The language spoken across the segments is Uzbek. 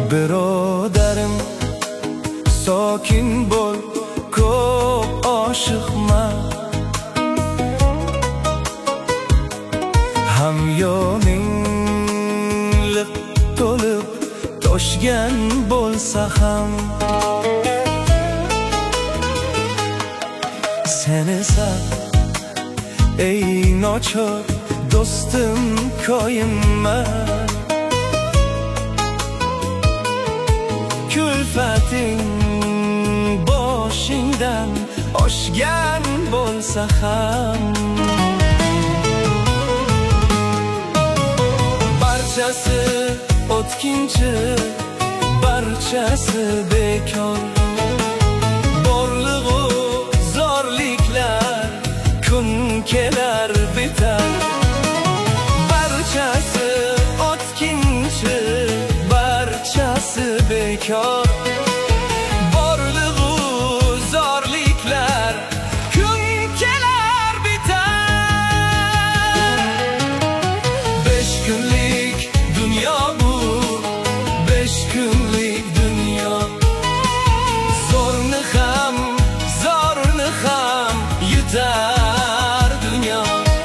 Birodarim sokin bo'l, ko'p oshiqma. Hamyoning liq to'lib toshgan bo'lsa ham, sen esa ey nochor do'stim koyinma. Kulfating boshingdan oshgan bo'lsa ham, barchasi o'tkinchi, barchasi bekor. Borlig'u zorliklar kun kelar bitar. Barchasi o'tkinchi, barchasi bekor. Borlig'u zorliklar kun kelar bitar. 5 kunlik dunyo bu, 5 kunlik dunyo. Zo'rni ham yutar dunyo.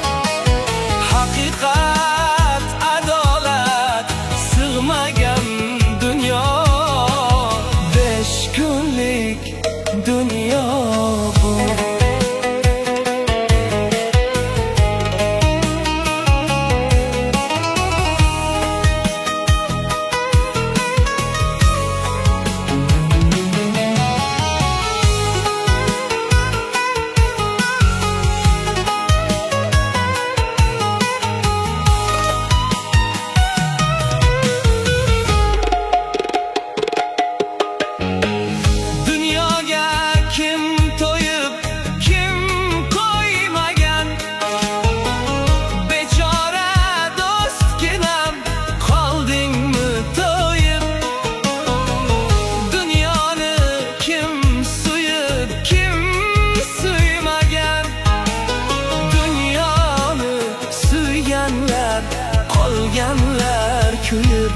Haqiqat, adolat sig'magan dunyo. 5 kunlik dunyo bu. Qolganlar kuyib,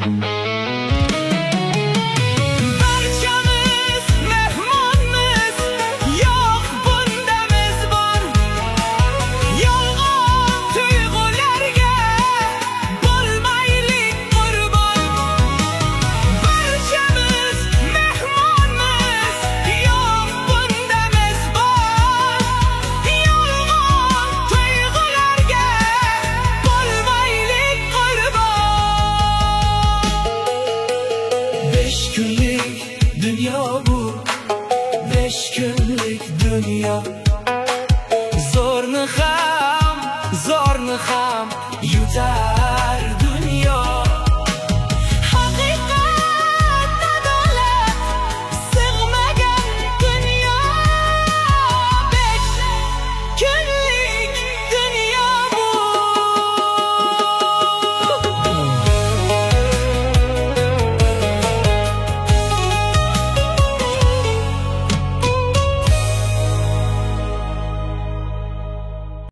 barchamiz mehmonmiz, yo'q bunda mezbon. Yolg'on tuyg'ularga bo'lmaylik qurbon. Barchamiz mehmonmiz, yo'q bunda mezbon. Yolg'on tuyg'ularga bo'lmaylik qurbon. 5 kunlik dunyo bu, 5 kunlik dunyo.